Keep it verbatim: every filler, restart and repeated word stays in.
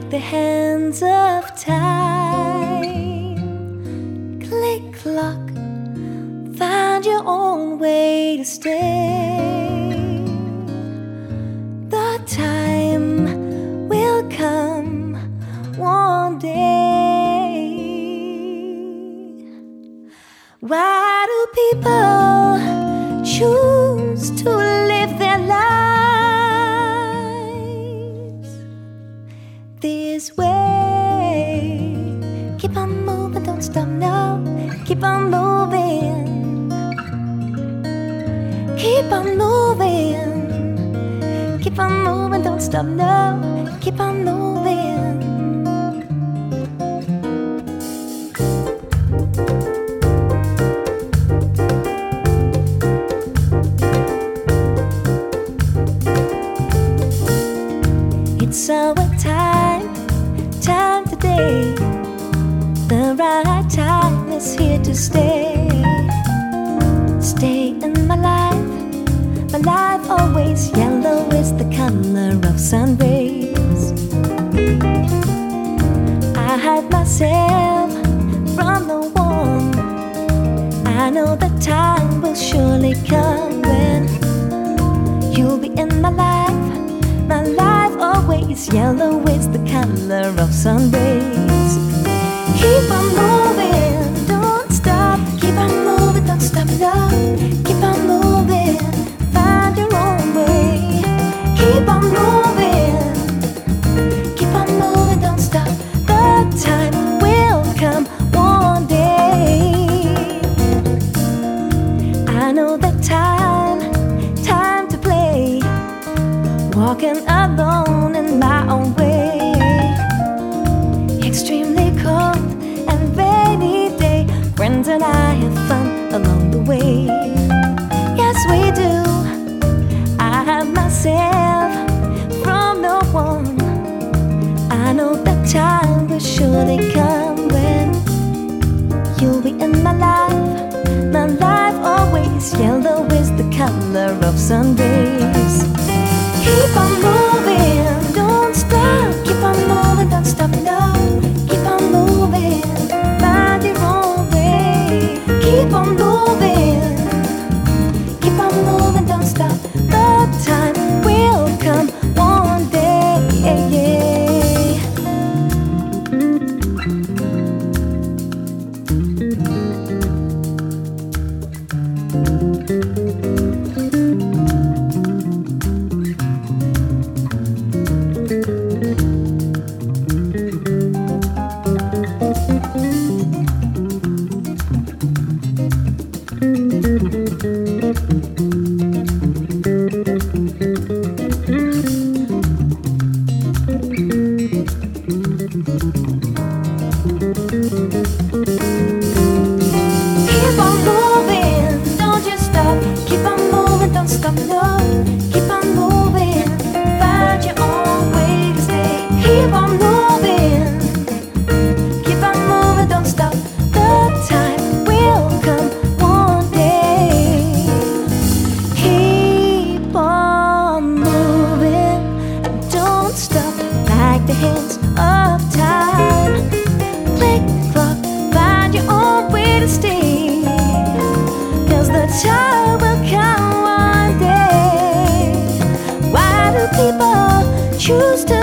the hands of time. Click clock, find your own way to stay. The time will come one day. Why do people choose to live their lives this way? Keep on moving, don't stop now. Keep on moving. Keep on moving. Keep on moving, don't stop now. Keep on moving. It's our time, time today. The right time is here to stay. Stay in my life, my life always. Yellow is the color of sun rays. I hide myself from the warmth. I know the time will surely come when you'll be in my life. My life always. Yellow is the color of sun rays. Keep on moving, don't stop. Keep on moving, don't stop now. Keep on moving, find your own way. Keep on moving, keep on moving, don't stop. The time will come one day. I know the time, time to play. Walking alone in my own way. Extremely cold and rainy day. Friends and I have fun along the way. Yes, we do. I have myself from no one. I know that time will surely come when you'll be in my life. My life always. Yellow is the color of sun rays. Keep on moving, don't stop. Keep on moving, don't stop now. Keep on moving, find your own way. Keep on moving, keep on moving, don't stop. The time will come one day. The hands of time. Click clock, find your own way to stay. Cause the time will come one day. Why do people choose to